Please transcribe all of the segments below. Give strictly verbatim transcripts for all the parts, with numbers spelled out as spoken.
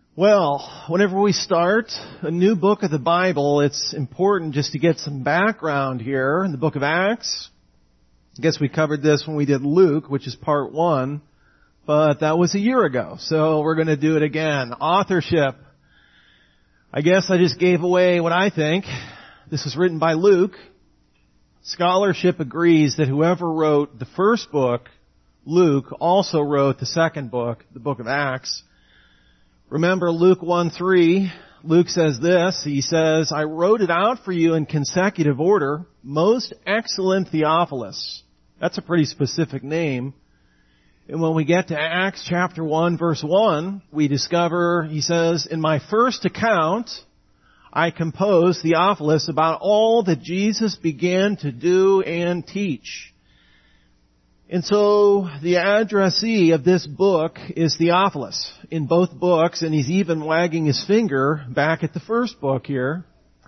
Well, whenever we start a new book of the Bible, it's important just to get some background here in the book of Acts. I guess we covered this when we did Luke, which is part one, but that was a year ago, so we're going to do it again. Authorship. I guess I just gave away what I think. This was written by Luke. Scholarship agrees that whoever wrote the first book, Luke, also wrote the second book, the book of Acts. Remember Luke one three, Luke says this, he says, I wrote it out for you in consecutive order, most excellent Theophilus. That's a pretty specific name. And when we get to Acts chapter one verse one, we discover, he says, in my first account, I composed Theophilus about all that Jesus began to do and teach. And so the addressee of this book is Theophilus in both books, and he's even wagging his finger back at the first book here.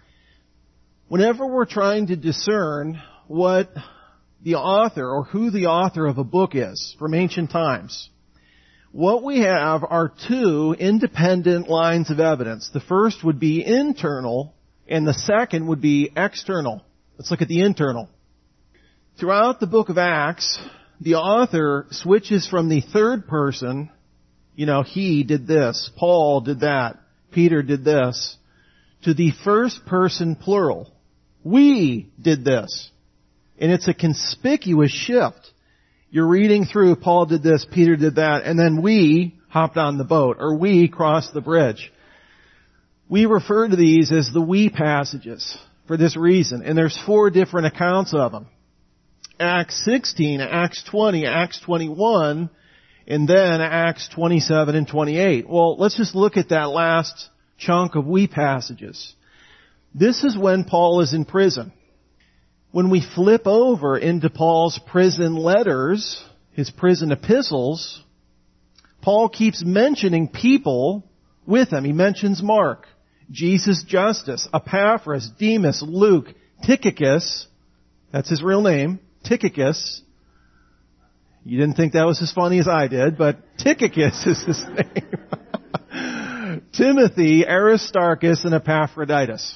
Whenever we're trying to discern what the author or who the author of a book is from ancient times, what we have are two independent lines of evidence. The first would be internal, and the second would be external. Let's look at the internal. Throughout the book of Acts, the author switches from the third person, you know, he did this, Paul did that, Peter did this, to the first person plural. We did this. And it's a conspicuous shift. You're reading through, Paul did this, Peter did that, and then we hopped on the boat, or we crossed the bridge. We refer to these as the we passages for this reason, and there's four different accounts of them. Acts sixteen, Acts twenty, Acts twenty-one, and then Acts twenty-seven and twenty-eight. Well, let's just look at that last chunk of we passages. This is when Paul is in prison. When we flip over into Paul's prison letters, his prison epistles, Paul keeps mentioning people with him. He mentions Mark, Jesus Justus, Epaphras, Demas, Luke, Tychicus, that's his real name, Tychicus. You didn't think that was as funny as I did, but Tychicus is his name. Timothy, Aristarchus, and Epaphroditus.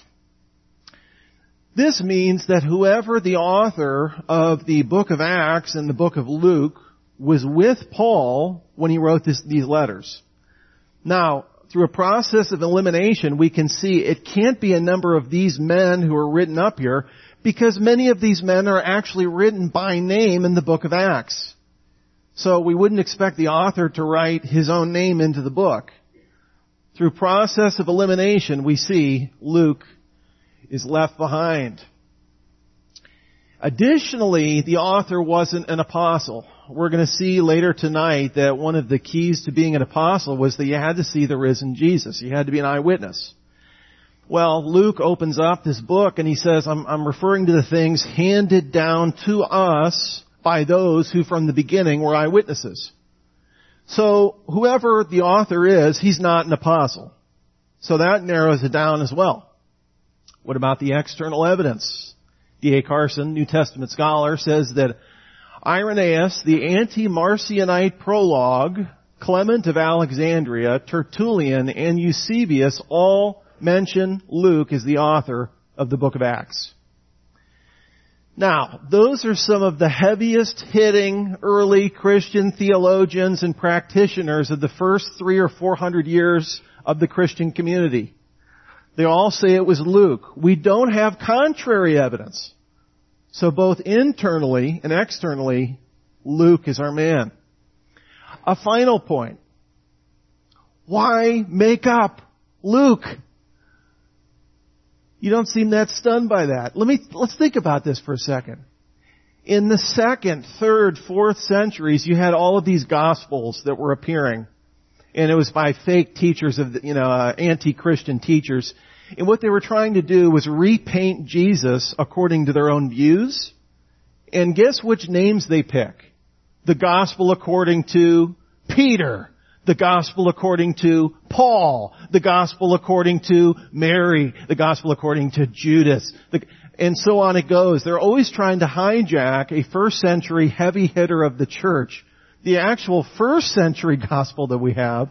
This means that whoever the author of the book of Acts and the book of Luke was with Paul when he wrote this, these letters. Now, through a process of elimination, we can see it can't be a number of these men who are written up here, because many of these men are actually written by name in the book of Acts. So we wouldn't expect the author to write his own name into the book. Through process of elimination, we see Luke is left behind. Additionally, the author wasn't an apostle. We're going to see later tonight that one of the keys to being an apostle was that you had to see the risen Jesus. You had to be an eyewitness. Well, Luke opens up this book and he says, I'm, I'm referring to the things handed down to us by those who from the beginning were eyewitnesses. So whoever the author is, he's not an apostle. So that narrows it down as well. What about the external evidence? D A Carson, New Testament scholar, says that Irenaeus, the anti-Marcionite prologue, Clement of Alexandria, Tertullian, and Eusebius all mention Luke as the author of the book of Acts. Now, those are some of the heaviest hitting early Christian theologians and practitioners of the first three or four hundred years of the Christian community. They all say it was Luke. We don't have contrary evidence. So both internally and externally, Luke is our man. A final point. Why make up Luke? You don't seem that stunned by that. Let me, let's think about this for a second. In the second, third, fourth centuries, you had all of these gospels that were appearing. And it was by fake teachers of, the, you know, uh, anti-Christian teachers. And what they were trying to do was repaint Jesus according to their own views. And guess which names they pick? The gospel according to Peter. The gospel according to Paul. The gospel according to Mary. The gospel according to Judas. The, and so on it goes. They're always trying to hijack a first century heavy hitter of the church. The actual first century gospel that we have,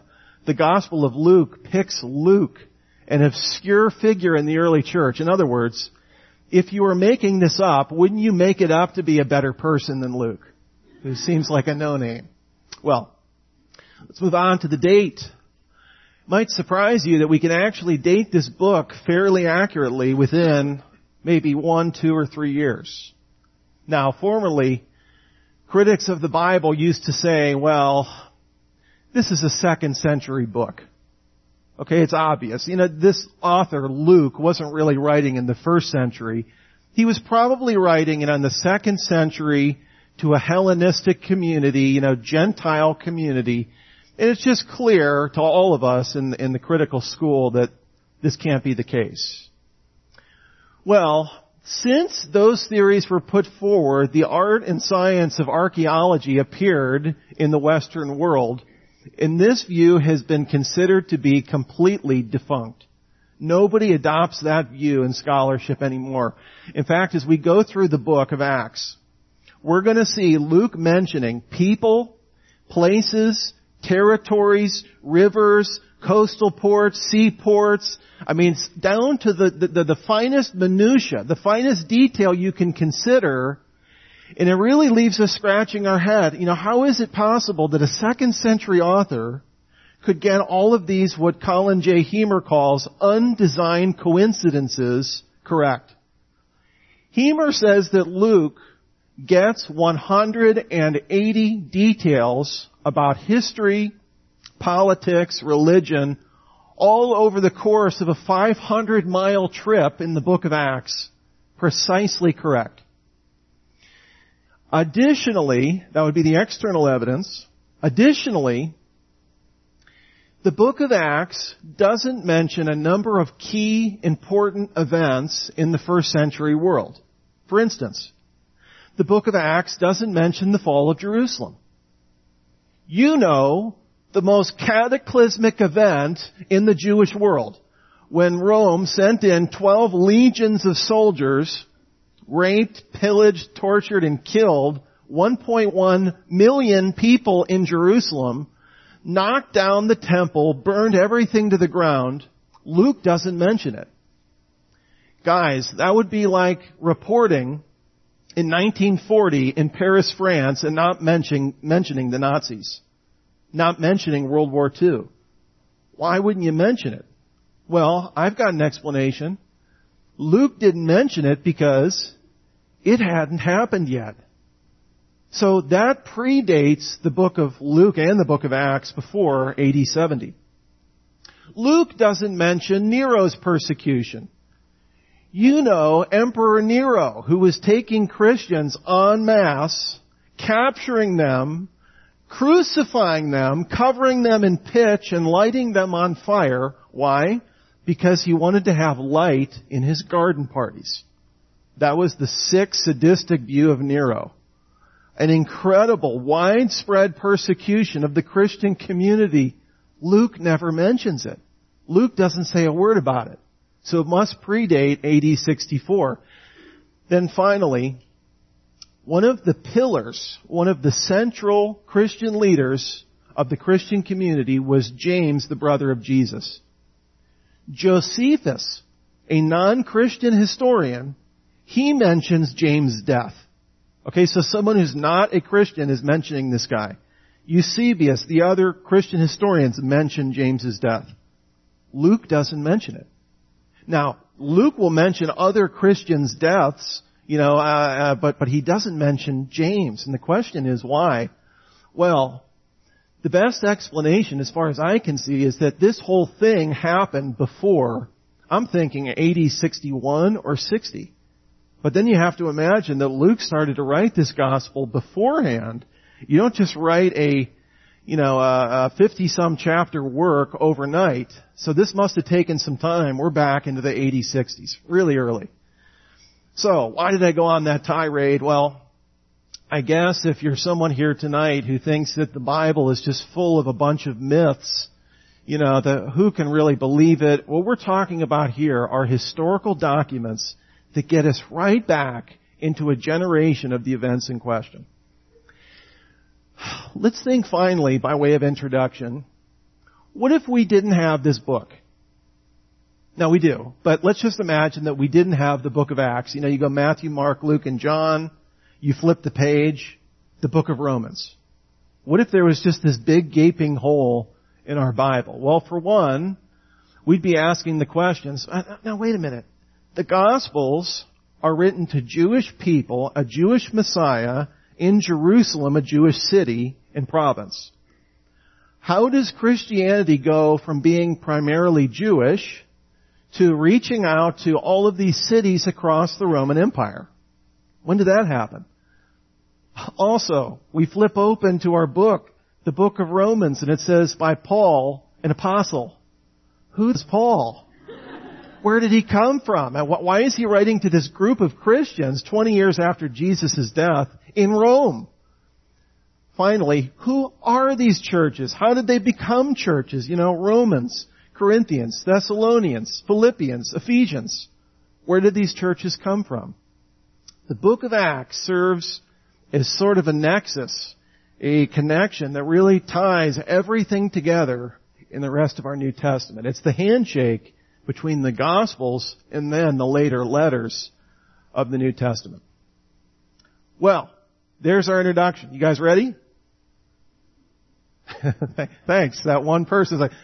the Gospel of Luke picks Luke, an obscure figure in the early church. In other words, if you were making this up, wouldn't you make it up to be a better person than Luke, who seems like a no-name? Well, let's move on to the date. It might surprise you that we can actually date this book fairly accurately within maybe one, two, or three years. Now, formerly, critics of the Bible used to say, well, this is a second century book. Okay, it's obvious. You know, this author, Luke, wasn't really writing in the first century. He was probably writing in the second century to a Hellenistic community, you know, Gentile community. And it's just clear to all of us in, in the critical school that this can't be the case. Well, since those theories were put forward, the art and science of archaeology appeared in the Western world. And this view has been considered to be completely defunct. Nobody adopts that view in scholarship anymore. In fact, as we go through the book of Acts, we're going to see Luke mentioning people, places, territories, rivers, coastal ports, seaports. I mean, down to the, the, the finest minutia, the finest detail you can consider. And it really leaves us scratching our head. You know, how is it possible that a second century author could get all of these, what Colin J. Hemer calls undesigned coincidences, correct? Hemer says that Luke gets one hundred eighty details about history, politics, religion, all over the course of a five hundred mile trip in the book of Acts, precisely correct. Additionally, that would be the external evidence. Additionally, the book of Acts doesn't mention a number of key important events in the first century world. For instance, the book of Acts doesn't mention the fall of Jerusalem. You know, the most cataclysmic event in the Jewish world, when Rome sent in twelve legions of soldiers, raped, pillaged, tortured, and killed one point one million people in Jerusalem, knocked down the temple, burned everything to the ground. Luke doesn't mention it. Guys, that would be like reporting in nineteen forty in Paris, France, and not mentioning, mentioning the Nazis. Not mentioning World War Two. Why wouldn't you mention it? Well, I've got an explanation. Luke didn't mention it because it hadn't happened yet. So that predates the book of Luke and the book of Acts before A D seventy. Luke doesn't mention Nero's persecution. You know Emperor Nero, who was taking Christians en masse, capturing them, crucifying them, covering them in pitch, and lighting them on fire. Why? Because he wanted to have light in his garden parties. That was the sick, sadistic view of Nero. An incredible, widespread persecution of the Christian community. Luke never mentions it. Luke doesn't say a word about it. So it must predate A D sixty-four. Then finally, one of the pillars, one of the central Christian leaders of the Christian community was James, the brother of Jesus. Josephus, a non-Christian historian, he mentions James' death. Okay, so someone who's not a Christian is mentioning this guy. Eusebius, the other Christian historians, mention James' death. Luke doesn't mention it. Now, Luke will mention other Christians' deaths, you know, uh, uh, but, but he doesn't mention James. And the question is why? Well, the best explanation, as far as I can see, is that this whole thing happened before, I'm thinking A D sixty-one or sixty. But then you have to imagine that Luke started to write this gospel beforehand. You don't just write a, you know, a fifty-some chapter work overnight. So this must have taken some time. We're back into the A D sixties, really early. So why did I go on that tirade? Well, I guess if you're someone here tonight who thinks that the Bible is just full of a bunch of myths, you know, the, who can really believe it? What we're talking about here are historical documents that get us right back into a generation of the events in question. Let's think finally, by way of introduction, What if we didn't have this book? Now we do, but let's just imagine that we didn't have the book of Acts. You know, you go Matthew, Mark, Luke, and John. You flip the page, the book of Romans. What if there was just this big gaping hole in our Bible? Well, for one, we'd be asking the questions, now wait a minute. The Gospels are written to Jewish people, a Jewish Messiah in Jerusalem, a Jewish city and province. How does Christianity go from being primarily Jewish to reaching out to all of these cities across the Roman Empire? When did that happen? Also, we flip open to our book, the book of Romans, and it says by Paul, an apostle. Who's Paul? Where did he come from? And why is he writing to this group of Christians twenty years after Jesus' death in Rome? Finally, who are these churches? How did they become churches? You know, Romans, Corinthians, Thessalonians, Philippians, Ephesians. Where did these churches come from? The book of Acts serves as sort of a nexus, a connection that really ties everything together in the rest of our New Testament. It's the handshake between the Gospels and then the later letters of the New Testament. Well, there's our introduction. You guys ready? Thanks. That one person's like,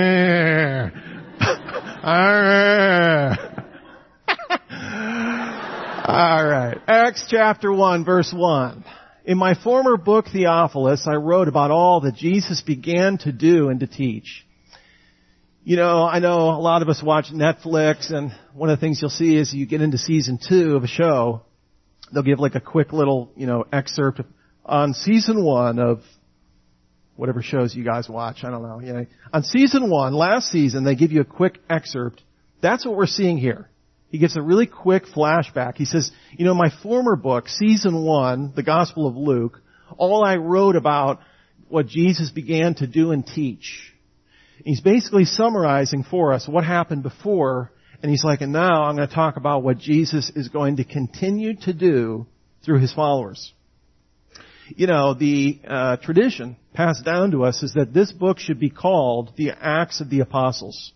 all right. Acts chapter one, verse one. In my former book, Theophilus, I wrote about all that Jesus began to do and to teach. You know, I know a lot of us watch Netflix, and one of the things you'll see is you get into season two of a show, they'll give like a quick little, you know, excerpt on season one of whatever shows you guys watch. I don't know. You know, on season one, last season, they give you a quick excerpt. That's what we're seeing here. He gives a really quick flashback. He says, you know, my former book, season one, the Gospel of Luke, all I wrote about what Jesus began to do and teach. He's basically summarizing for us what happened before, and he's like, and now I'm going to talk about what Jesus is going to continue to do through his followers. You know, the uh, tradition passed down to us is that this book should be called the Acts of the Apostles.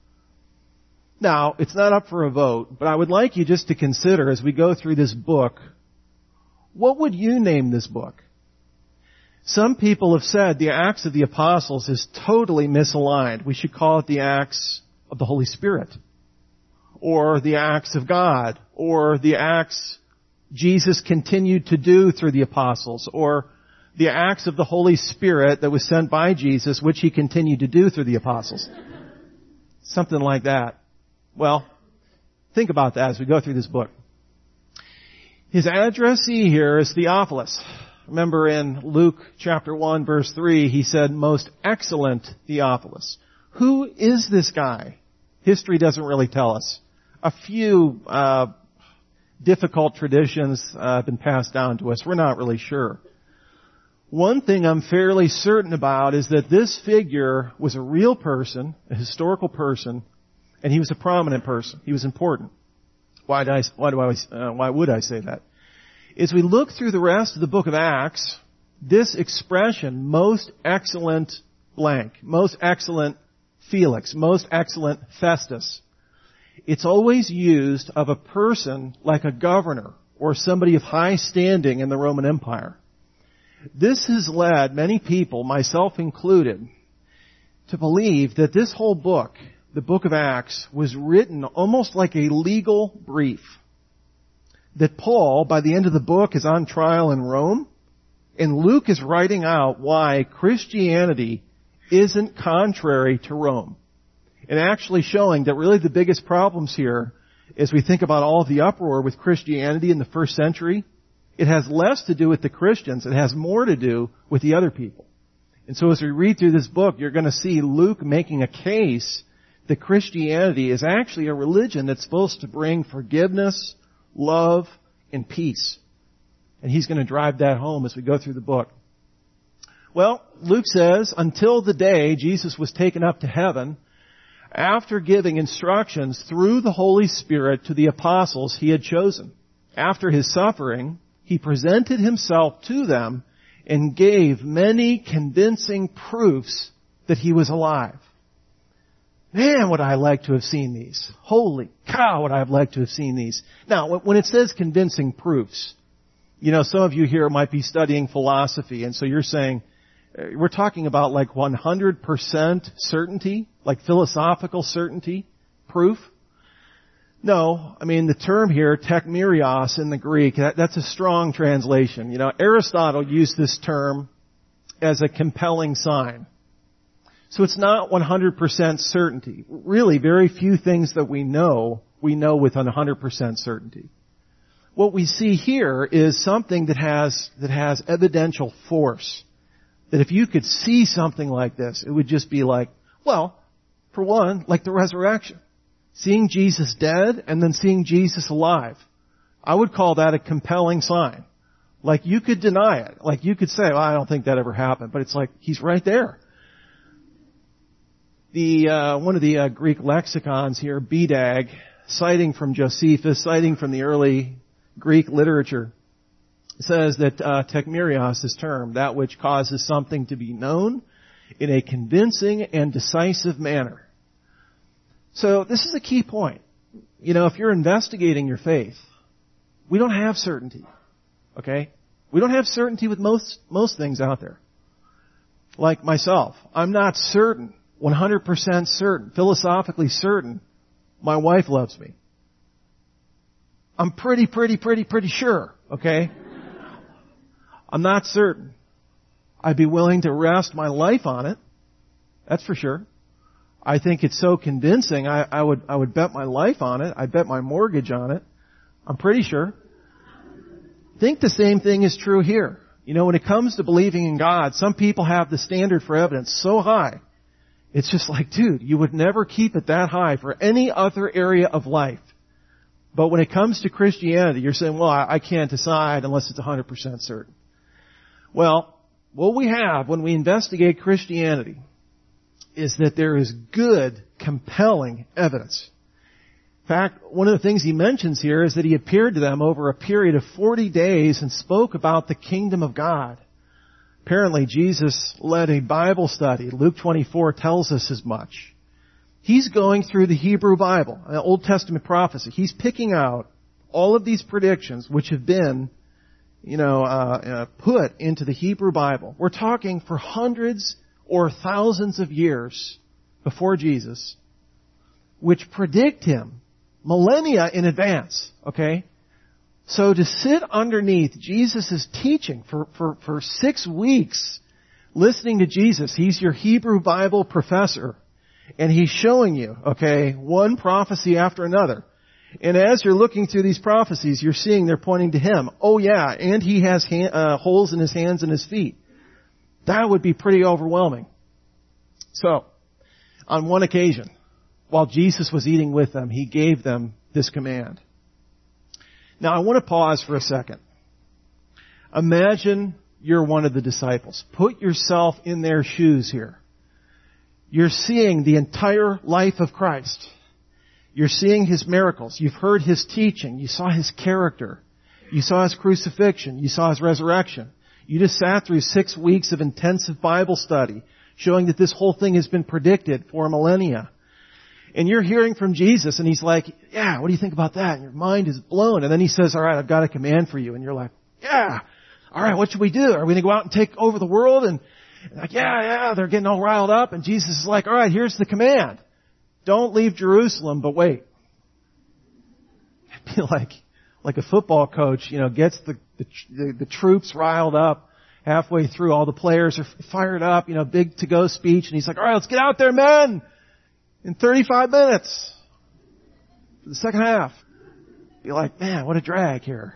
Now, it's not up for a vote, but I would like you just to consider as we go through this book, what would you name this book? Some people have said the Acts of the Apostles is totally misaligned. We should call it the Acts of the Holy Spirit, or the Acts of God, or the Acts Jesus continued to do through the apostles, or the acts of the Holy Spirit that was sent by Jesus, which he continued to do through the apostles. Something like that. Well, think about that as we go through this book. His addressee here is Theophilus. Remember in Luke chapter one, verse three, he said, most excellent Theophilus. Who is this guy? History doesn't really tell us. A few uh difficult traditions uh, have been passed down to us. We're not really sure. One thing I'm fairly certain about is that this figure was a real person, a historical person, and he was a prominent person. He was important. Why do I, why do I, uh, why would I say that? As we look through the rest of the book of Acts, this expression, most excellent blank, most excellent Felix, most excellent Festus, it's always used of a person like a governor or somebody of high standing in the Roman Empire. This has led many people, myself included, to believe that this whole book, the book of Acts, was written almost like a legal brief. That Paul, by the end of the book, is on trial in Rome, and Luke is writing out why Christianity isn't contrary to Rome. And actually showing that really the biggest problems here, as we think about all of the uproar with Christianity in the first century, it has less to do with the Christians. It has more to do with the other people. And so as we read through this book, you're going to see Luke making a case that Christianity is actually a religion that's supposed to bring forgiveness, love, and peace. And he's going to drive that home as we go through the book. Well, Luke says, until the day Jesus was taken up to heaven, after giving instructions through the Holy Spirit to the apostles he had chosen. After his suffering, he presented himself to them and gave many convincing proofs that he was alive. man, would I like to have seen these. Holy cow, would I have liked to have seen these. Now, when it says convincing proofs, you know, some of you here might be studying philosophy, and so you're saying, we're talking about like one hundred percent certainty, like philosophical certainty, proof. No, I mean the term here, tekmerios in the Greek, that, that's a strong translation. You know, Aristotle used this term as a compelling sign. So it's not one hundred percent certainty. Really, very few things that we know, we know with one hundred percent certainty. What we see here is something that has, that has evidential force. That if you could see something like this, it would just be like, well, for one, like the resurrection. Seeing Jesus dead and then seeing Jesus alive. I would call that a compelling sign. Like you could deny it. Like you could say, well, I don't think that ever happened. But it's like, he's right there. The, uh, one of the uh, Greek lexicons here, B D A G, citing from Josephus, citing from the early Greek literature, says that uh, tekmerios, this term, that which causes something to be known in a convincing and decisive manner. So this is a key point. You know, if you're investigating your faith, we don't have certainty. Okay? We don't have certainty with most, most things out there. Like myself, I'm not certain, one hundred percent certain, philosophically certain, my wife loves me. I'm pretty, pretty, pretty, pretty sure. Okay? I'm not certain. I'd be willing to rest my life on it. That's for sure. I think it's so convincing, I, I would I would bet my life on it. I'd bet my mortgage on it. I'm pretty sure. I think the same thing is true here. You know, when it comes to believing in God, some people have the standard for evidence so high. It's just like, dude, you would never keep it that high for any other area of life. But when it comes to Christianity, you're saying, well, I, I can't decide unless it's one hundred percent certain. Well, what we have when we investigate Christianity is that there is good, compelling evidence. In fact, one of the things he mentions here is that he appeared to them over a period of forty days and spoke about the kingdom of God. Apparently, Jesus led a Bible study. Luke twenty-four tells us as much. He's going through the Hebrew Bible, an Old Testament prophecy. He's picking out all of these predictions which have been, you know, uh, uh, put into the Hebrew Bible. We're talking for hundreds or thousands of years before Jesus, which predict him millennia in advance, okay? So to sit underneath Jesus' teaching for, for, for six weeks, listening to Jesus, he's your Hebrew Bible professor, and he's showing you, okay, one prophecy after another. And as you're looking through these prophecies, you're seeing they're pointing to him. Oh yeah, and he has hand, uh, holes in his hands and his feet. That would be pretty overwhelming. So, on one occasion, while Jesus was eating with them, he gave them this command. Now, I want to pause for a second. Imagine you're one of the disciples. Put yourself in their shoes here. You're seeing the entire life of Christ. You're seeing his miracles. You've heard his teaching. You saw his character. You saw his crucifixion. You saw his resurrection. You just sat through six weeks of intensive Bible study, showing that this whole thing has been predicted for millennia. And you're hearing from Jesus, and he's like, yeah, what do you think about that? And your mind is blown. And then he says, all right, I've got a command for you. And you're like, yeah, all right, what should we do? Are we going to go out and take over the world? And like, yeah, yeah, they're getting all riled up. And Jesus is like, all right, here's the command. Don't leave Jerusalem, but wait. It'd be like, like a football coach, you know, gets the, the, the, the troops riled up halfway through. All the players are fired up, you know, big to-go speech. And he's like, all right, let's get out there, men, in thirty-five minutes for the second half. Be like, man, what a drag here.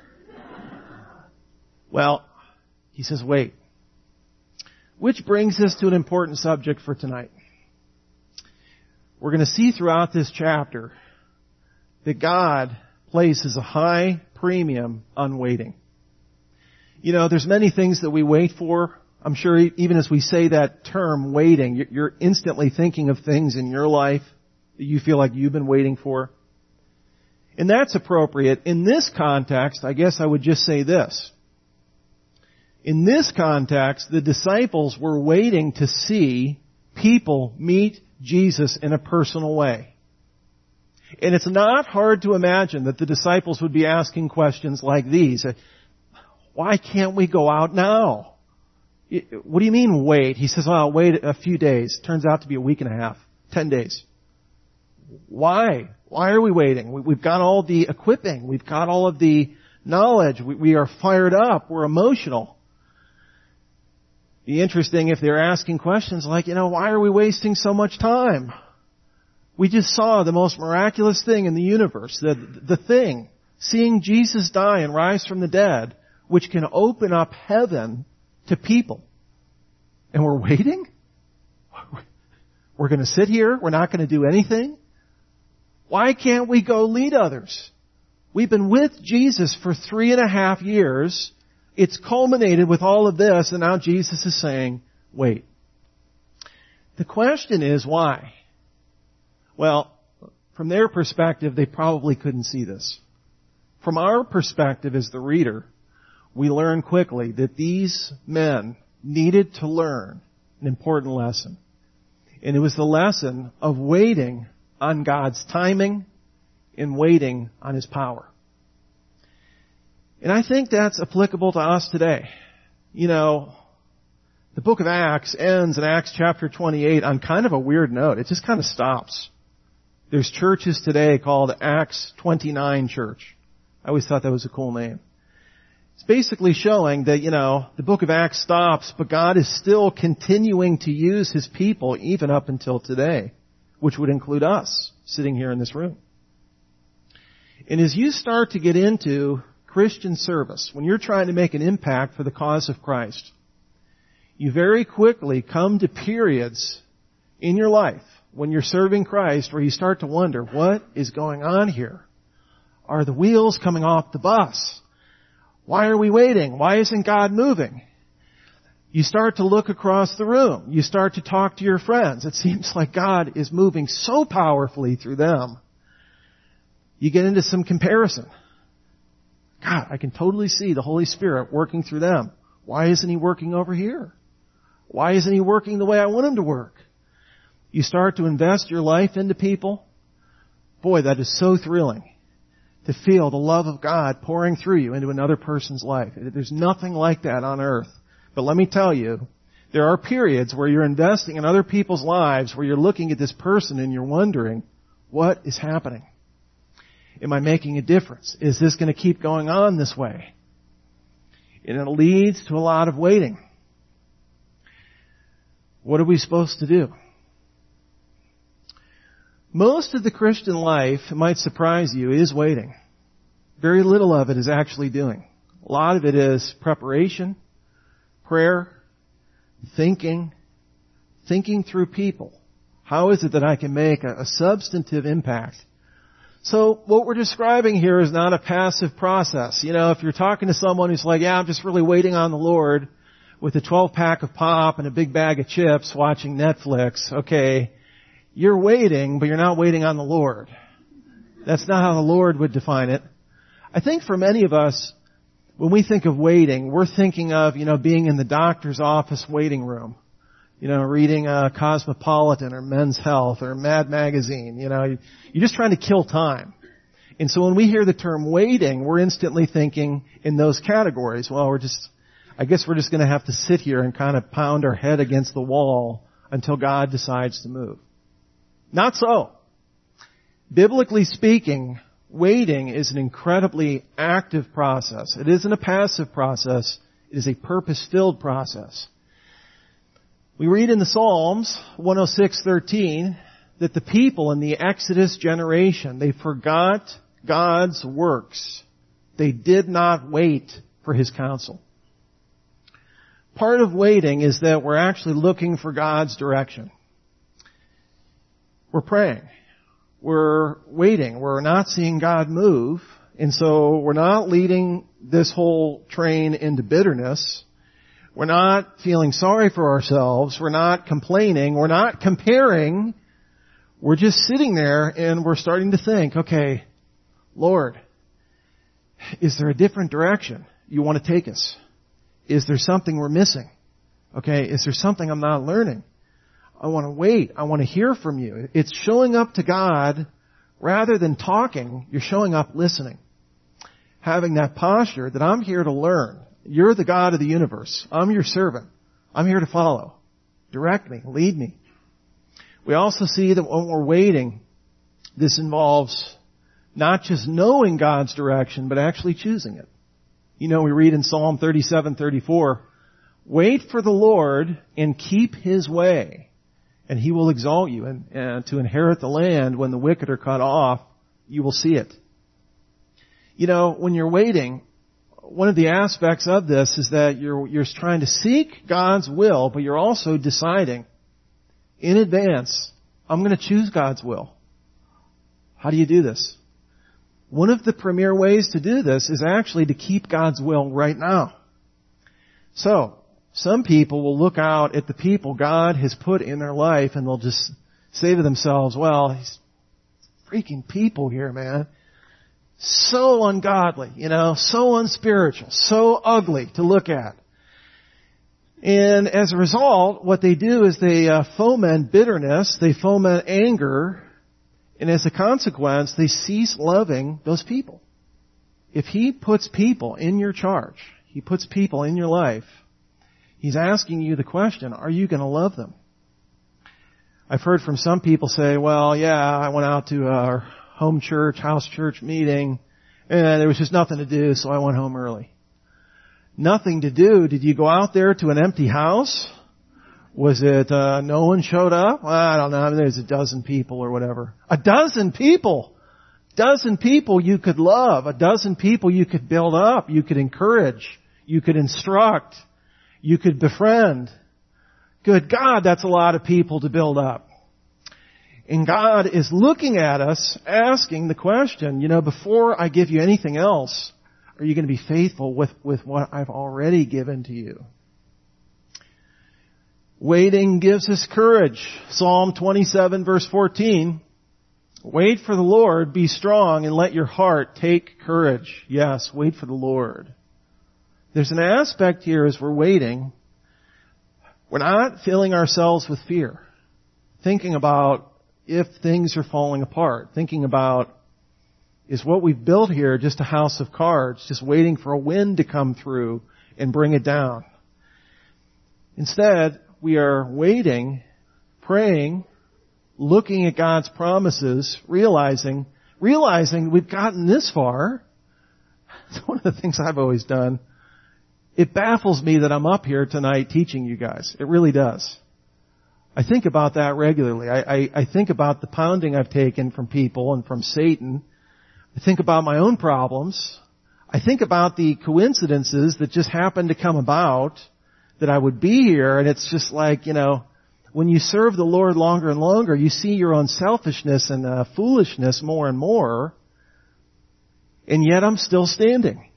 Well, he says, wait. Which brings us to an important subject for tonight. We're going to see throughout this chapter that God places a high premium on waiting. You know, there's many things that we wait for. I'm sure even as we say that term, waiting, you're instantly thinking of things in your life that you feel like you've been waiting for. And that's appropriate. In this context, I guess I would just say this. In this context, the disciples were waiting to see people meet Jesus in a personal way. And it's not hard to imagine that the disciples would be asking questions like these. Why can't we go out now? What do you mean wait? He says, well, I'll wait a few days. Turns out to be a week and a half, ten days. Why? Why are we waiting? We've got all the equipping. We've got all of the knowledge. We are fired up. We're emotional. It'd be interesting if they're asking questions like, you know, why are we wasting so much time? We just saw the most miraculous thing in the universe, the, the thing, seeing Jesus die and rise from the dead, which can open up heaven to people. And we're waiting? We're going to sit here? We're not going to do anything? Why can't we go lead others? We've been with Jesus for three and a half years. It's culminated with all of this, and now Jesus is saying, wait. The question is, why? Well, from their perspective, they probably couldn't see this. From our perspective as the reader, we learn quickly that these men needed to learn an important lesson. And it was the lesson of waiting on God's timing and waiting on His power. And I think that's applicable to us today. You know, the book of Acts ends in Acts chapter twenty-eight on kind of a weird note. It just kind of stops. There's churches today called Acts twenty-nine Church. I always thought that was a cool name. It's basically showing that, you know, the book of Acts stops, but God is still continuing to use His people even up until today, which would include us sitting here in this room. And as you start to get into Christian service, when you're trying to make an impact for the cause of Christ, you very quickly come to periods in your life when you're serving Christ where you start to wonder, what is going on here? Are the wheels coming off the bus? Why are we waiting? Why isn't God moving? You start to look across the room. You start to talk to your friends. It seems like God is moving so powerfully through them. You get into some comparison. God, I can totally see the Holy Spirit working through them. Why isn't He working over here? Why isn't He working the way I want Him to work? You start to invest your life into people. Boy, that is so thrilling to feel the love of God pouring through you into another person's life. There's nothing like that on earth. But let me tell you, there are periods where you're investing in other people's lives, where you're looking at this person and you're wondering, what is happening? Am I making a difference? Is this going to keep going on this way? And it leads to a lot of waiting. What are we supposed to do? Most of the Christian life, it might surprise you, is waiting. Very little of it is actually doing. A lot of it is preparation, prayer, thinking, thinking through people. How is it that I can make a, a substantive impact? So what we're describing here is not a passive process. You know, if you're talking to someone who's like, yeah, I'm just really waiting on the Lord with a twelve pack of pop and a big bag of chips watching Netflix, okay, you're waiting, but you're not waiting on the Lord. That's not how the Lord would define it. I think for many of us, when we think of waiting, we're thinking of, you know, being in the doctor's office waiting room. You know, reading uh, Cosmopolitan or Men's Health or Mad Magazine. You know, you're just trying to kill time. And so when we hear the term waiting, we're instantly thinking in those categories. Well, we're just, I guess we're just going to have to sit here and kind of pound our head against the wall until God decides to move. Not so. Biblically speaking, waiting is an incredibly active process. It isn't a passive process. It is a purpose-filled process. We read in the Psalms, one oh six thirteen, that the people in the Exodus generation, they forgot God's works. They did not wait for His counsel. Part of waiting is that we're actually looking for God's direction. We're praying. We're waiting. We're not seeing God move. And so we're not leading this whole train into bitterness. We're not feeling sorry for ourselves. We're not complaining. We're not comparing. We're just sitting there and we're starting to think, okay, Lord, is there a different direction you want to take us? Is there something we're missing? Okay, is there something I'm not learning? I want to wait. I want to hear from you. It's showing up to God rather than talking. You're showing up listening. Having that posture that I'm here to learn. You're the God of the universe. I'm your servant. I'm here to follow. Direct me. Lead me. We also see that when we're waiting, this involves not just knowing God's direction, but actually choosing it. You know, we read in Psalm thirty-seven thirty-four, wait for the Lord and keep His way, and He will exalt you. And, and to inherit the land when the wicked are cut off, you will see it. You know, when you're waiting, one of the aspects of this is that you're, you're trying to seek God's will, but you're also deciding in advance, I'm going to choose God's will. How do you do this? One of the premier ways to do this is actually to keep God's will right now. So, some people will look out at the people God has put in their life and they'll just say to themselves, well, these freaking people here, man. So ungodly, you know, so unspiritual, so ugly to look at. And as a result, what they do is they uh, foment bitterness, they foment anger, and as a consequence, they cease loving those people. If He puts people in your charge, He puts people in your life, He's asking you the question, are you going to love them? I've heard from some people say, well, yeah, I went out to our home church, house church meeting, and there was just nothing to do, so I went home early. Nothing to do? Did you go out there to an empty house? Was it uh, no one showed up? Well, I don't know. I mean, there's a dozen people or whatever. A dozen people! Dozen people you could love. A dozen people you could build up. You could encourage. You could instruct. You could befriend. Good God, that's a lot of people to build up. And God is looking at us, asking the question, you know, before I give you anything else, are you going to be faithful with, with what I've already given to you? Waiting gives us courage. Psalm twenty-seven verse fourteen. Wait for the Lord, be strong, and let your heart take courage. Yes, wait for the Lord. There's an aspect here as we're waiting. We're not filling ourselves with fear. Thinking about if things are falling apart. Thinking about, is what we've built here just a house of cards, just waiting for a wind to come through and bring it down? Instead, we are waiting, praying, looking at God's promises, realizing, realizing we've gotten this far. It's one of the things I've always done. It baffles me that I'm up here tonight teaching you guys. It really does. I think about that regularly. I, I, I think about the pounding I've taken from people and from Satan. I think about my own problems. I think about the coincidences that just happen to come about, that I would be here, and it's just like, you know, when you serve the Lord longer and longer, you see your own selfishness and uh, foolishness more and more, and yet I'm still standing.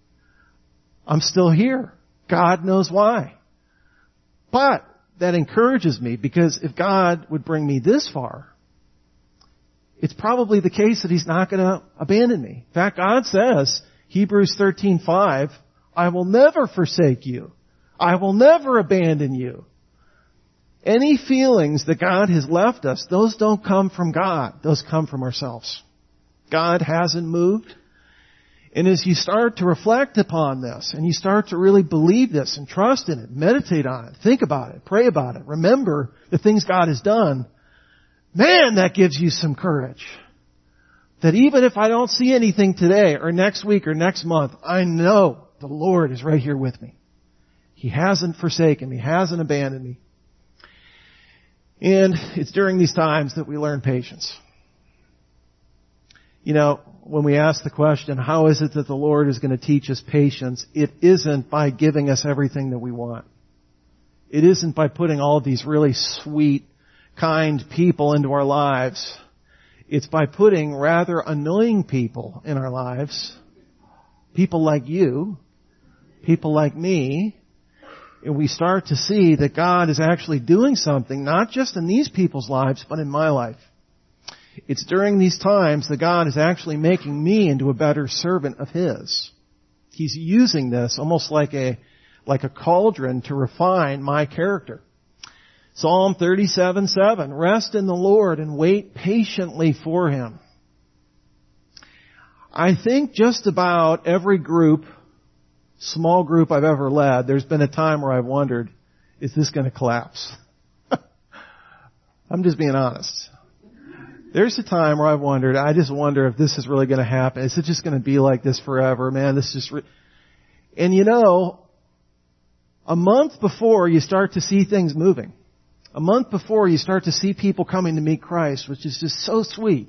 I'm still here. God knows why. But that encourages me, because if God would bring me this far, it's probably the case that He's not going to abandon me. In fact, God says, Hebrews thirteen five, I will never forsake you. I will never abandon you. Any feelings that God has left us, those don't come from God. Those come from ourselves. God hasn't moved. And as you start to reflect upon this, and you start to really believe this and trust in it, meditate on it, think about it, pray about it, remember the things God has done, man, that gives you some courage. That even if I don't see anything today or next week or next month, I know the Lord is right here with me. He hasn't forsaken me. He hasn't abandoned me. And it's during these times that we learn patience. You know, when we ask the question, how is it that the Lord is going to teach us patience? It isn't by giving us everything that we want. It isn't by putting all of these really sweet, kind people into our lives. It's by putting rather annoying people in our lives. People like you. People like me. And we start to see that God is actually doing something, not just in these people's lives, but in my life. It's during these times that God is actually making me into a better servant of His. He's using this almost like a, like a cauldron to refine my character. Psalm thirty-seven seven, rest in the Lord and wait patiently for Him. I think just about every group, small group I've ever led, there's been a time where I've wondered, is this going to collapse? I'm just being honest. There's a time where I've wondered, I just wonder if this is really going to happen. Is it just going to be like this forever? Man, this is just... Re-. And you know, a month before you start to see things moving, a month before you start to see people coming to meet Christ, which is just so sweet,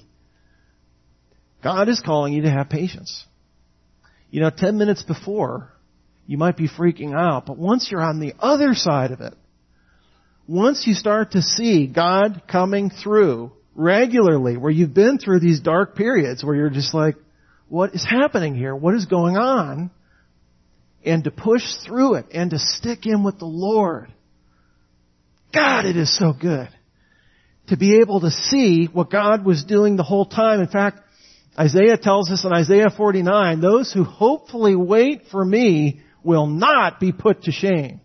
God is calling you to have patience. You know, ten minutes before, you might be freaking out, but once you're on the other side of it, once you start to see God coming through regularly, where you've been through these dark periods where you're just like, what is happening here? What is going on? And to push through it and to stick in with the Lord. God, it is so good to be able to see what God was doing the whole time. In fact, Isaiah tells us in Isaiah forty-nine, those who hopefully wait for me will not be put to shame.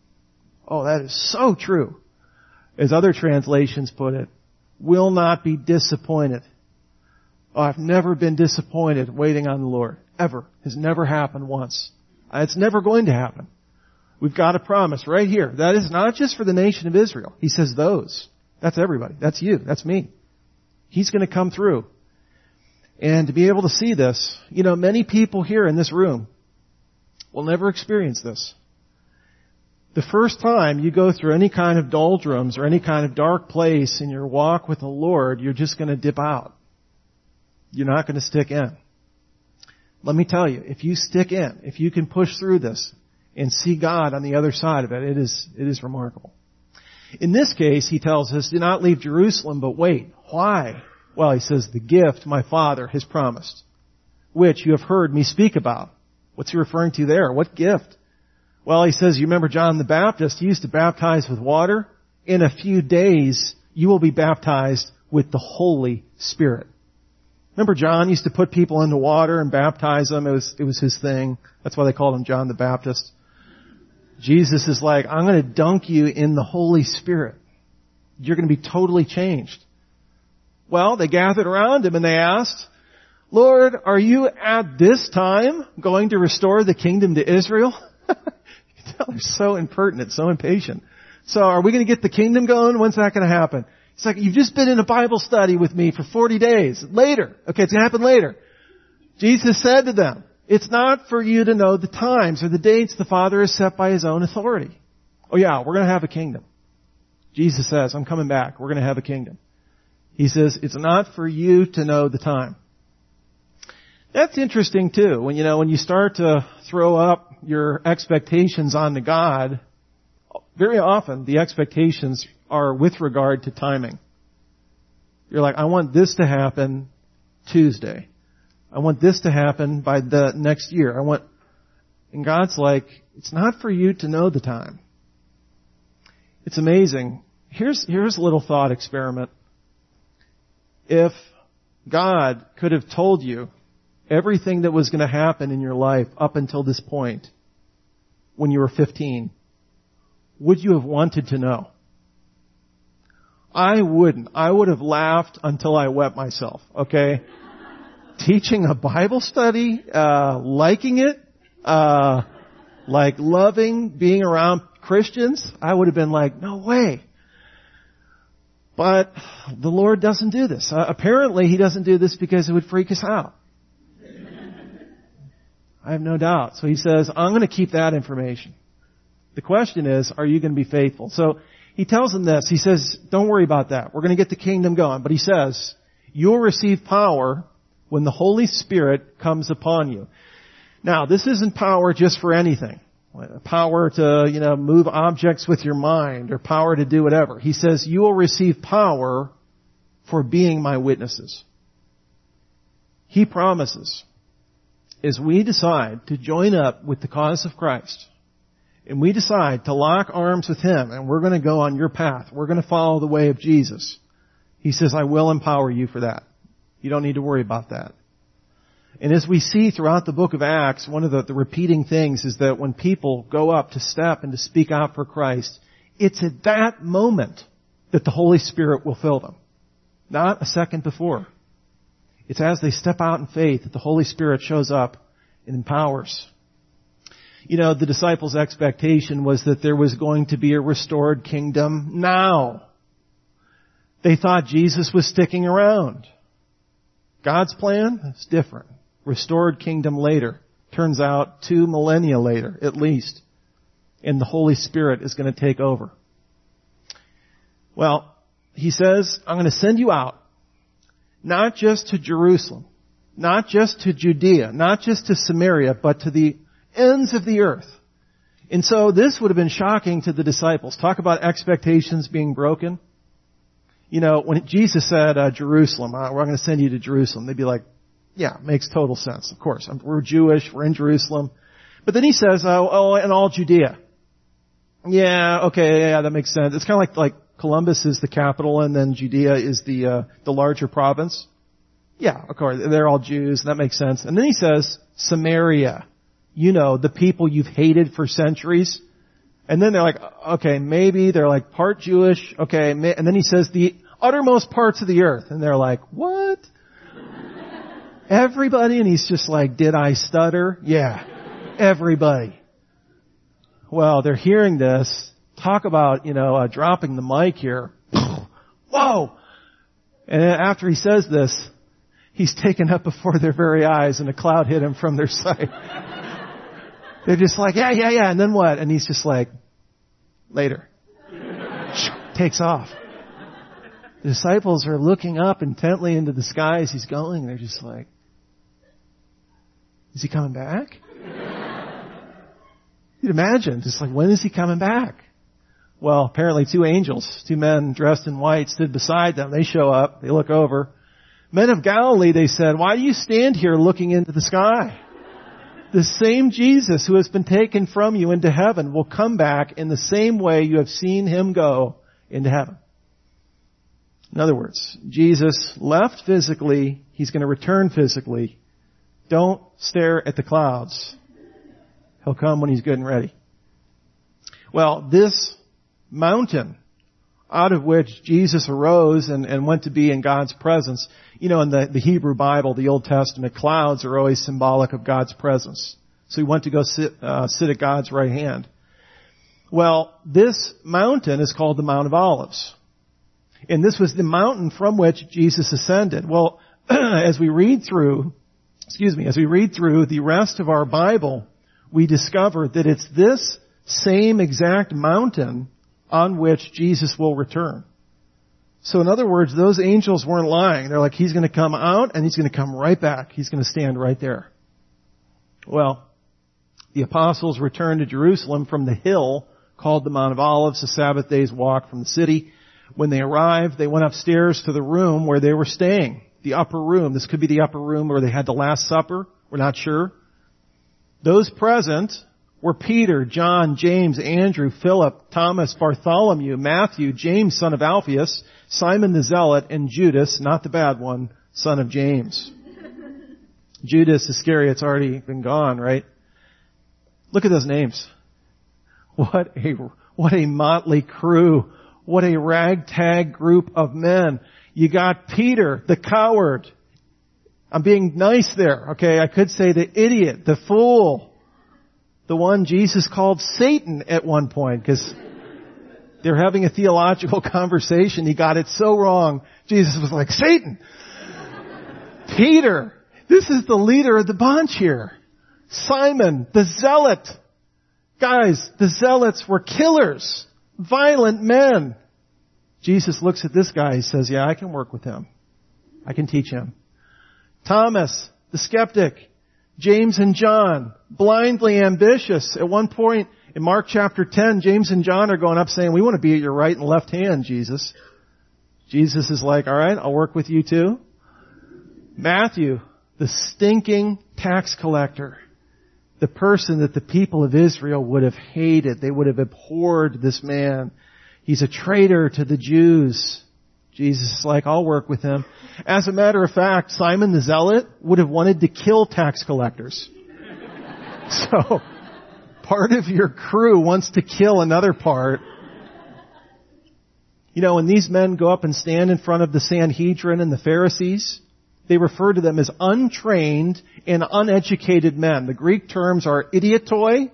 Oh, that is so true. As other translations put it, will not be disappointed. Oh, I've never been disappointed waiting on the Lord. Ever. Has never happened once. It's never going to happen. We've got a promise right here. That is not just for the nation of Israel. He says those. That's everybody. That's you. That's me. He's going to come through. And to be able to see this, you know, many people here in this room will never experience this. The first time you go through any kind of doldrums or any kind of dark place in your walk with the Lord, you're just going to dip out. You're not going to stick in. Let me tell you, if you stick in, if you can push through this and see God on the other side of it, it is, it is remarkable. In this case, he tells us, do not leave Jerusalem, but wait. Why? Well, he says, the gift my Father has promised, which you have heard me speak about. What's he referring to there? What gift? Well, he says, you remember John the Baptist, he used to baptize with water. In a few days, you will be baptized with the Holy Spirit. Remember John used to put people into water and baptize them. It was, it was his thing. That's why they called him John the Baptist. Jesus is like, I'm going to dunk you in the Holy Spirit. You're going to be totally changed. Well, they gathered around him and they asked, Lord, are you at this time going to restore the kingdom to Israel? You can tell they're so impertinent, so impatient. So are we going to get the kingdom going? When's that going to happen? It's like, you've just been in a Bible study with me for forty days. Later. Okay, it's going to happen later. Jesus said to them, it's not for you to know the times or the dates the Father has set by His own authority. Oh yeah, we're going to have a kingdom. Jesus says, I'm coming back. We're going to have a kingdom. He says, it's not for you to know the time. That's interesting too. When, you know, when you start to throw up your expectations onto God, very often the expectations are with regard to timing. You're like, I want this to happen Tuesday. I want this to happen by the next year. I want, and God's like, it's not for you to know the time. It's amazing. Here's, here's a little thought experiment. If God could have told you everything that was going to happen in your life up until this point when you were fifteen, would you have wanted to know? I wouldn't. I would have laughed until I wet myself, okay? Teaching a Bible study, uh, liking it, uh, like loving being around Christians, I would have been like, no way. But the Lord doesn't do this. Uh, apparently He doesn't do this because it would freak us out. I have no doubt. So He says, I'm going to keep that information. The question is, are you going to be faithful? So He tells them this. He says, don't worry about that. We're going to get the kingdom going. But He says, you'll receive power when the Holy Spirit comes upon you. Now, this isn't power just for anything. Power to, you know, move objects with your mind or power to do whatever. He says, you will receive power for being my witnesses. He promises, as we decide to join up with the cause of Christ, and we decide to lock arms with Him, and we're going to go on your path, we're going to follow the way of Jesus, He says, I will empower you for that. You don't need to worry about that. And as we see throughout the book of Acts, one of the, the repeating things is that when people go up to step and to speak out for Christ, It's at that moment that the Holy Spirit will fill them. Not a second before. It's as they step out in faith that the Holy Spirit shows up and empowers. You know, the disciples' expectation was that there was going to be a restored kingdom now. They thought Jesus was sticking around. God's plan is different. Restored kingdom later. Turns out two millennia later, at least. And the Holy Spirit is going to take over. Well, he says, I'm going to send you out. Not just to Jerusalem. Not just to Judea. Not just to Samaria, but to the ends of the earth. And so this would have been shocking to the disciples. Talk about expectations being broken. You know, when Jesus said, uh, Jerusalem, uh, we're going to send you to Jerusalem, they'd be like, yeah, makes total sense. Of course, we're Jewish, we're in Jerusalem. But then he says, oh, oh and all Judea. Yeah, okay, yeah, that makes sense. It's kind of like, like Columbus is the capital and then Judea is the, uh, the larger province. Yeah, of course, they're all Jews, and that makes sense. And then he says, Samaria. You know, the people you've hated for centuries. And then they're like, okay, maybe they're like part Jewish, okay, and then he says the uttermost parts of the earth. And they're like, what? Everybody? And he's just like, did I stutter? Yeah, everybody. Well, they're hearing this. Talk about, you know, uh, dropping the mic here. Whoa! And then after he says this, he's taken up before their very eyes and a cloud hit him from their sight. They're just like, yeah, yeah, yeah. And then what? And he's just like, later. Takes off. The disciples are looking up intently into the sky as he's going. They're just like, is he coming back? You'd imagine, just like, when is he coming back? Well, apparently two angels, two men dressed in white stood beside them. They show up. They look over. Men of Galilee, they said, why do you stand here looking into the sky? The same Jesus who has been taken from you into heaven will come back in the same way you have seen him go into heaven. In other words, Jesus left physically. He's going to return physically. Don't stare at the clouds. He'll come when he's good and ready. Well, this mountain out of which Jesus arose and, and went to be in God's presence. You know, in the, the Hebrew Bible, the Old Testament, clouds are always symbolic of God's presence. So he went to go sit, uh, sit at God's right hand. Well, this mountain is called the Mount of Olives. And this was the mountain from which Jesus ascended. Well, as we read through, excuse me, as we read through the rest of our Bible, we discover that it's this same exact mountain on which Jesus will return. So in other words, those angels weren't lying. They're like, he's going to come out and he's going to come right back. He's going to stand right there. Well, the apostles returned to Jerusalem from the hill called the Mount of Olives, a Sabbath day's walk from the city. When they arrived, they went upstairs to the room where they were staying, the upper room. This could be the upper room where they had the Last Supper. We're not sure. Those present were Peter, John, James, Andrew, Philip, Thomas, Bartholomew, Matthew, James, son of Alphaeus, Simon the Zealot, and Judas, not the bad one, son of James. Judas Iscariot's already been gone, right? Look at those names. What a, what a motley crew. What a ragtag group of men. You got Peter, the coward. I'm being nice there, okay? I could say the idiot, the fool. The one Jesus called Satan at one point, because they're having a theological conversation. He got it so wrong. Jesus was like, Satan! Peter! This is the leader of the bunch here. Simon, the zealot. Guys, the zealots were killers. Violent men. Jesus looks at this guy. He says, yeah, I can work with him. I can teach him. Thomas, the skeptic. James and John, blindly ambitious. At one point in Mark chapter ten, James and John are going up saying, we want to be at your right and left hand, Jesus. Jesus is like, all right, I'll work with you too. Matthew, the stinking tax collector. The person that the people of Israel would have hated. They would have abhorred this man. He's a traitor to the Jews. Jesus is like, I'll work with him. As a matter of fact, Simon the Zealot would have wanted to kill tax collectors. So, part of your crew wants to kill another part. You know, when these men go up and stand in front of the Sanhedrin and the Pharisees, they refer to them as untrained and uneducated men. The Greek terms are idiotoi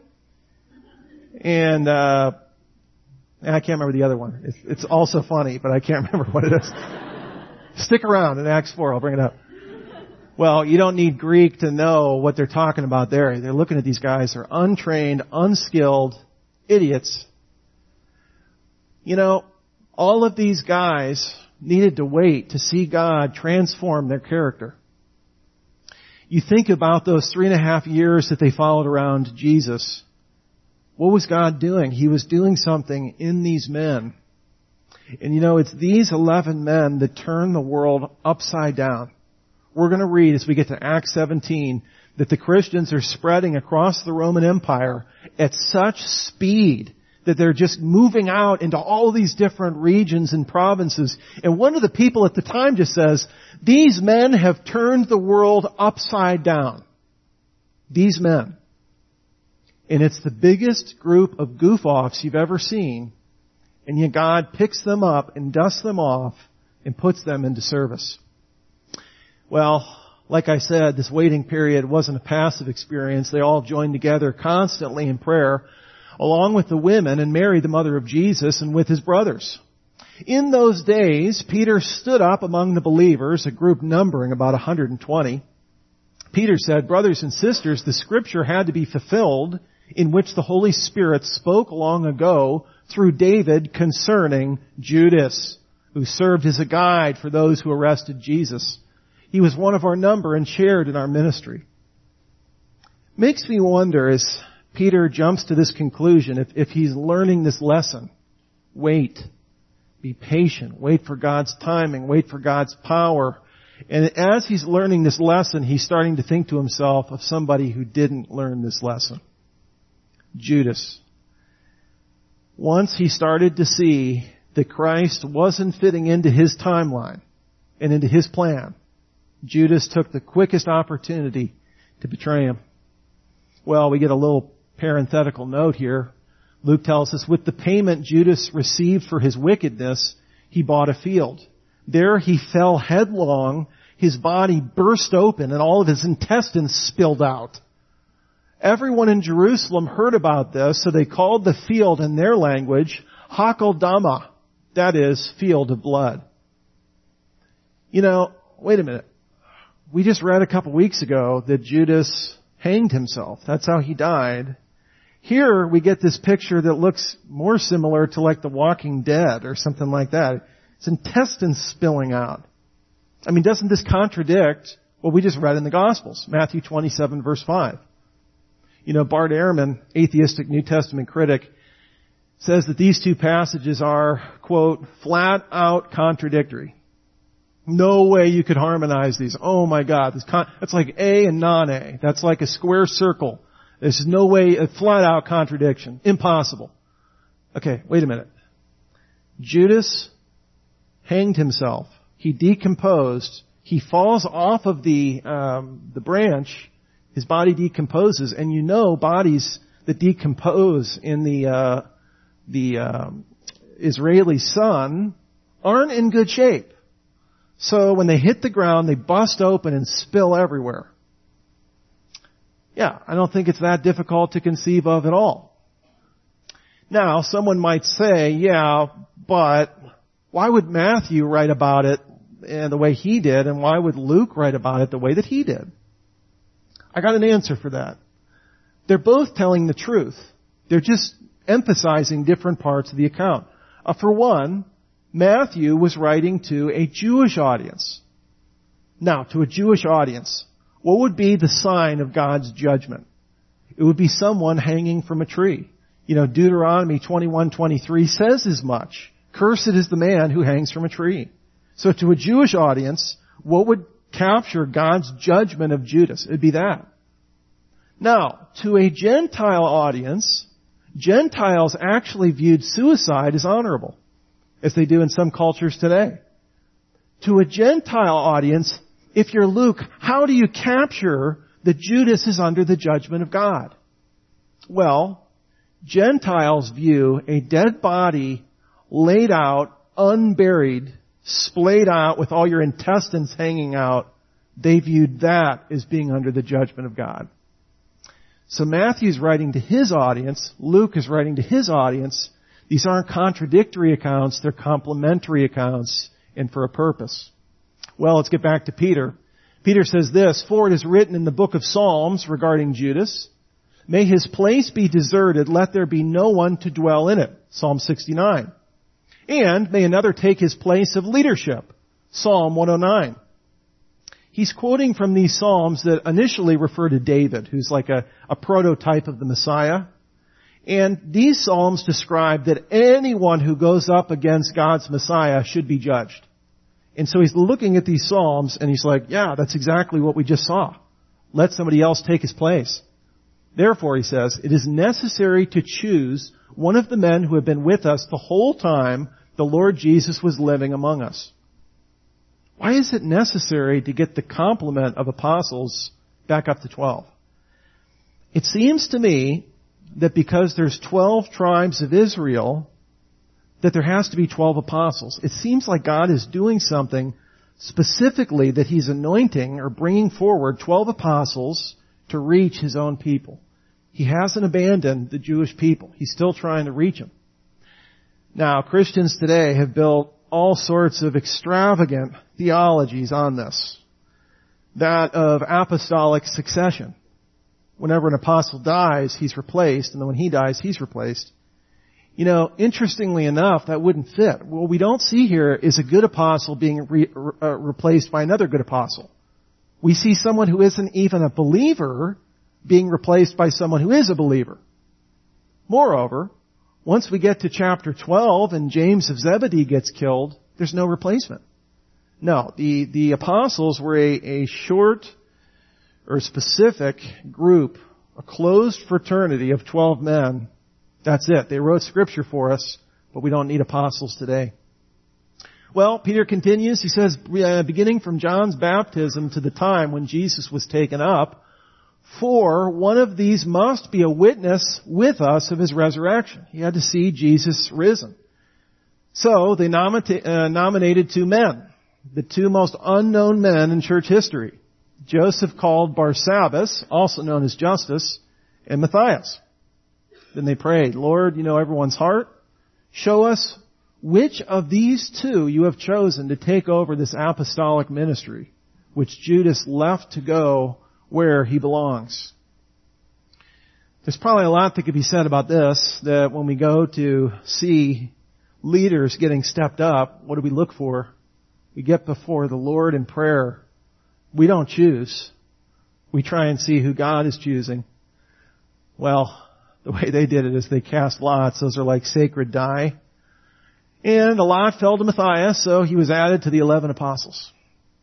and, uh, I can't remember the other one. It's, it's also funny, but I can't remember what it is. Stick around in Acts four, I'll bring it up. Well, you don't need Greek to know what they're talking about there. They're looking at these guys, they're untrained, unskilled, idiots. You know, all of these guys needed to wait to see God transform their character. You think about those three and a half years that they followed around Jesus. What was God doing? He was doing something in these men. And you know, it's these eleven men that turn the world upside down. We're going to read as we get to Acts seventeen that the Christians are spreading across the Roman Empire at such speed that they're just moving out into all these different regions and provinces. And one of the people at the time just says, these men have turned the world upside down. These men. And it's the biggest group of goof-offs you've ever seen. And yet God picks them up and dusts them off and puts them into service. Well, like I said, this waiting period wasn't a passive experience. They all joined together constantly in prayer, along with the women and Mary, the mother of Jesus, and with his brothers. In those days, Peter stood up among the believers, a group numbering about one hundred twenty. Peter said, brothers and sisters, the scripture had to be fulfilled in which the Holy Spirit spoke long ago through David concerning Judas, who served as a guide for those who arrested Jesus. He was one of our number and shared in our ministry. Makes me wonder as Peter jumps to this conclusion, if, if he's learning this lesson, wait, be patient, wait for God's timing, wait for God's power. And as he's learning this lesson, he's starting to think to himself of somebody who didn't learn this lesson. Judas. Once he started to see that Christ wasn't fitting into his timeline and into his plan, Judas took the quickest opportunity to betray him. Well, we get a little parenthetical note here. Luke tells us, with the payment Judas received for his wickedness, he bought a field. There he fell headlong, his body burst open, and all of his intestines spilled out. Everyone in Jerusalem heard about this, so they called the field in their language, Hakeldama. That is, field of blood. You know, wait a minute. We just read a couple weeks ago that Judas hanged himself. That's how he died. Here we get this picture that looks more similar to like The Walking Dead or something like that. It's intestines spilling out. I mean, doesn't this contradict what we just read in the Gospels? Matthew twenty-seven verse five. You know, Bart Ehrman, atheistic New Testament critic, says that these two passages are, quote, flat out contradictory. No way you could harmonize these. Oh my God, this con- that's like A and non-A. That's like a square circle. There's no way, a flat out contradiction. Impossible. Okay, wait a minute. Judas hanged himself. He decomposed. He falls off of the, um, the branch. His body decomposes. And you know bodies that decompose in the, uh, the, um, Israeli sun aren't in good shape. So when they hit the ground, they bust open and spill everywhere. Yeah, I don't think it's that difficult to conceive of at all. Now, someone might say, yeah, but why would Matthew write about it the way he did, and why would Luke write about it the way that he did? I got an answer for that. They're both telling the truth. They're just emphasizing different parts of the account. Uh, for one, Matthew was writing to a Jewish audience. Now, to a Jewish audience, what would be the sign of God's judgment? It would be someone hanging from a tree. You know, Deuteronomy twenty-one twenty-three says as much. Cursed is the man who hangs from a tree. So to a Jewish audience, what would capture God's judgment of Judas? It would be that. Now, to a Gentile audience, Gentiles actually viewed suicide as honorable, as they do in some cultures today. To a Gentile audience, if you're Luke, how do you capture that Judas is under the judgment of God? Well, Gentiles view a dead body laid out unburied, splayed out with all your intestines hanging out, they viewed that as being under the judgment of God. So Matthew's writing to his audience, Luke is writing to his audience. These aren't contradictory accounts, they're complementary accounts, and for a purpose. Well, let's get back to Peter. Peter says this, "For it is written in the book of Psalms regarding Judas, may his place be deserted, let there be no one to dwell in it." Psalm sixty-nine. "And may another take his place of leadership." Psalm one oh nine. He's quoting from these Psalms that initially refer to David, who's like a, a prototype of the Messiah. And these Psalms describe that anyone who goes up against God's Messiah should be judged. And so he's looking at these Psalms and he's like, yeah, that's exactly what we just saw. Let somebody else take his place. Therefore, he says, it is necessary to choose one of the men who have been with us the whole time the Lord Jesus was living among us. Why is it necessary to get the complement of apostles back up to twelve? It seems to me that because there's twelve tribes of Israel, that there has to be twelve apostles. It seems like God is doing something specifically that He's anointing or bringing forward twelve apostles to reach His own people. He hasn't abandoned the Jewish people. He's still trying to reach them. Now, Christians today have built all sorts of extravagant theologies on this. That of apostolic succession. Whenever an apostle dies, he's replaced, and then when he dies, he's replaced. You know, interestingly enough, that wouldn't fit. What we don't see here is a good apostle being re- uh, replaced by another good apostle. We see someone who isn't even a believer being replaced by someone who is a believer. Moreover, once we get to chapter twelve and James of Zebedee gets killed, there's no replacement. No, the, the apostles were a, a short or specific group, a closed fraternity of twelve men. That's it. They wrote scripture for us, but we don't need apostles today. Well, Peter continues. He says, uh, beginning from John's baptism to the time when Jesus was taken up, for one of these must be a witness with us of His resurrection. He had to see Jesus risen. So they nomita- uh, nominated two men, the two most unknown men in church history. Joseph called Barsabbas, also known as Justus, and Matthias. Then they prayed, Lord, you know everyone's heart. Show us which of these two you have chosen to take over this apostolic ministry, which Judas left to go where he belongs. There's probably a lot that could be said about this, that when we go to see leaders getting stepped up, what do we look for? We get before the Lord in prayer. We don't choose. We try and see who God is choosing. Well, the way they did it is they cast lots. Those are like sacred die. And a lot fell to Matthias, so he was added to the eleven apostles.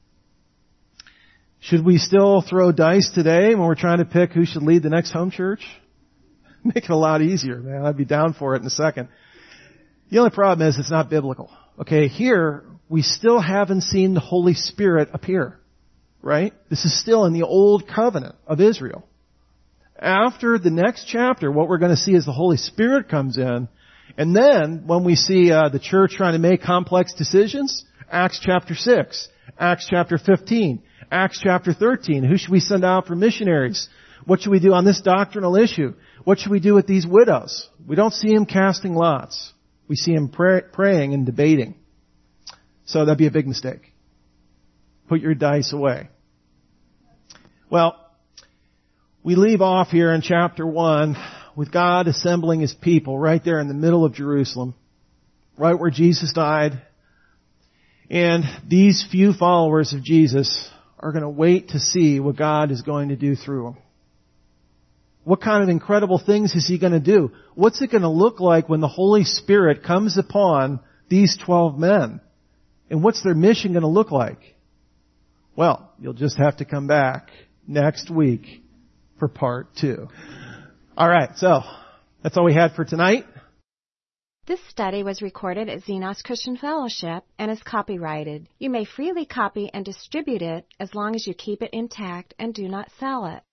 Should we still throw dice today when we're trying to pick who should lead the next home church? Make it a lot easier, man. I'd be down for it in a second. The only problem is it's not biblical. Okay, here we still haven't seen the Holy Spirit appear. Right? This is still in the old covenant of Israel. After the next chapter, what we're going to see is the Holy Spirit comes in. And then when we see uh, the church trying to make complex decisions, Acts chapter six, Acts chapter fifteen, Acts chapter thirteen. Who should we send out for missionaries? What should we do on this doctrinal issue? What should we do with these widows? We don't see him casting lots. We see him pray, praying and debating. So that'd be a big mistake. Put your dice away. Well, we leave off here in chapter one with God assembling His people right there in the middle of Jerusalem, right where Jesus died. And these few followers of Jesus are going to wait to see what God is going to do through them. What kind of incredible things is He going to do? What's it going to look like when the Holy Spirit comes upon these twelve men? And what's their mission going to look like? Well, you'll just have to come back next week for part two. All right, so that's all we had for tonight. This study was recorded at Xenos Christian Fellowship and is copyrighted. You may freely copy and distribute it as long as you keep it intact and do not sell it.